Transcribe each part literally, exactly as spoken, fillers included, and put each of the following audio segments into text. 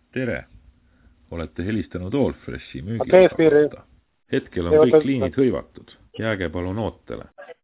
Tere! Olete helistanud Allfreshi Keefiri. müügiosakonda. Hetkel on Ei, kõik oota, liinid hõivatud. Jääge palun ootele.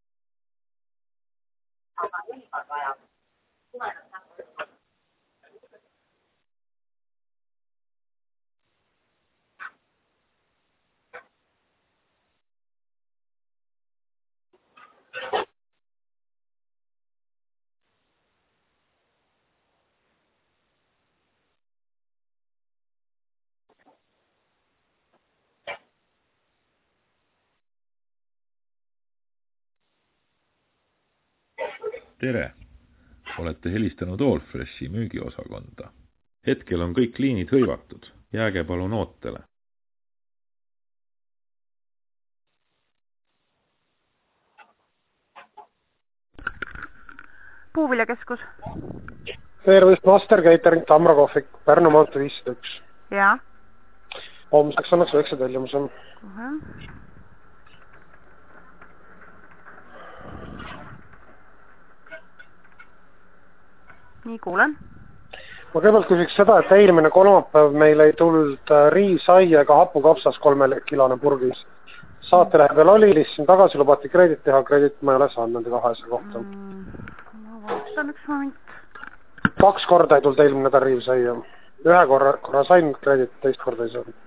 Tere! Olete helistanud Allfreshi müügiosakonda. Hetkel on kõik liinid hõivatud. Jääge palun ootele. Puuviljakeskus. Tervist, Master Catering, Tamra kohvik, Pärnu maantee viissada üks. Jaa. Homseks annaks üheksa tellimuse. Kohe. Nii, kuulen. Ma kõigepealt küsiks seda, et eelmine kolmapäev meil ei tulnud riisaia ega hapukapsas kolme kilone purgis. Saate läheb veel oli, lihtsalt tagasi lubati kreedit teha, kreedit ma ei ole saanud nende kahe asja kohta. Mm, ma vaatan üks moment. Kaks korda ei tulnud eelmine nädal riisaia. Ühe korra, korra sain kreedit, teist korda ei saanud.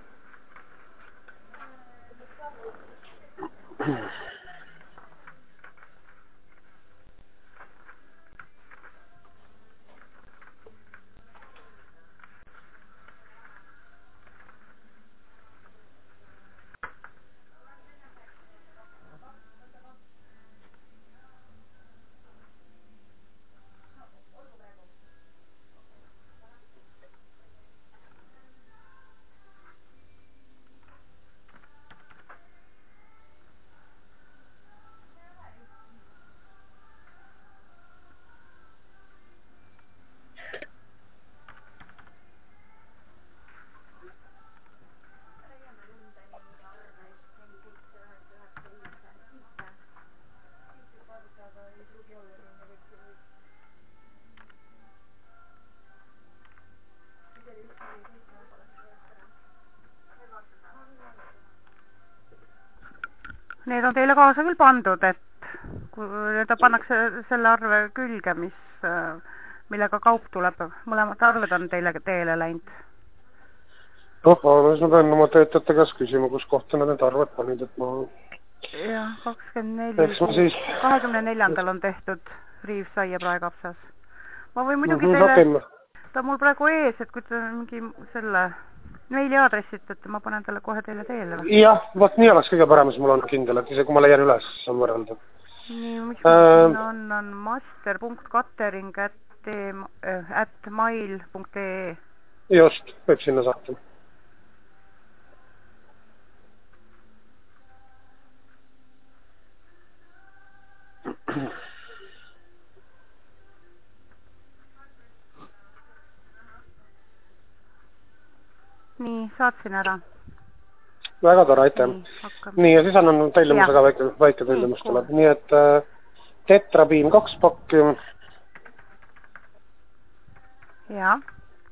Need on teile kaasa küll pandud, et kui ta pannakse selle arve külge, mis, millega kaup tuleb. Mõlemad arved on teile teele läinud. Noh, alles ma pean oma töötajate käes küsima, kus kohta need arved panid, et ma... Jah, kakskümmend neli, siis... kahekümne neljandal on tehtud riivsaia praegapsas. Ma võin muidugi mm -hmm, teile... Ta mul praegu ees, et kui te mingi selle... meili aadressit, et ma panen talle kohe teile teele. Jah, vaat nii oleks kõige parem, siis mul on kindel, et ise kui ma leian üles, siis on võrrelda. Nii, mis äh, on, on master punkt catering at mail punkt ee. Just, võib sinna saata. Nii, saatsin ära. Väga tore, aitäh. Nii, nii, ja siis annan tellimusega väike, väike tellimus tuleb. Nii, et äh, tetrabiim kaks pakki. Jaa.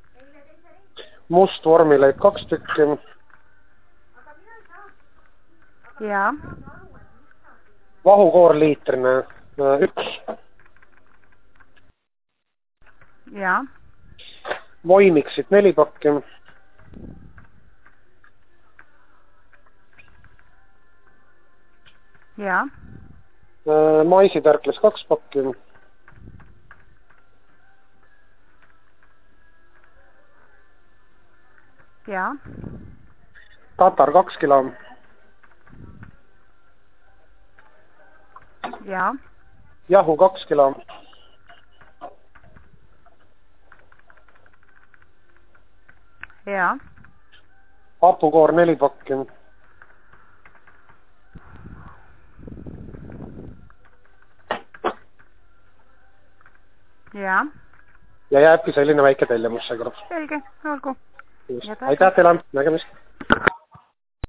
Must vormileib kaks tükki. Jaa. Vahukoor liitrine äh, üks. Jaa. Voimiksid neli pakki. Jaa. Maisitärkles kaks pakki. Jaa. Tatar kaks kilo. Jaa. Jahu kaks kilo. Jaa. Hapukoor neli pakki. Jaa. Ja jääbki selline väike tellimus seekord. Selge, olgu. Aitäh teile, nägemist.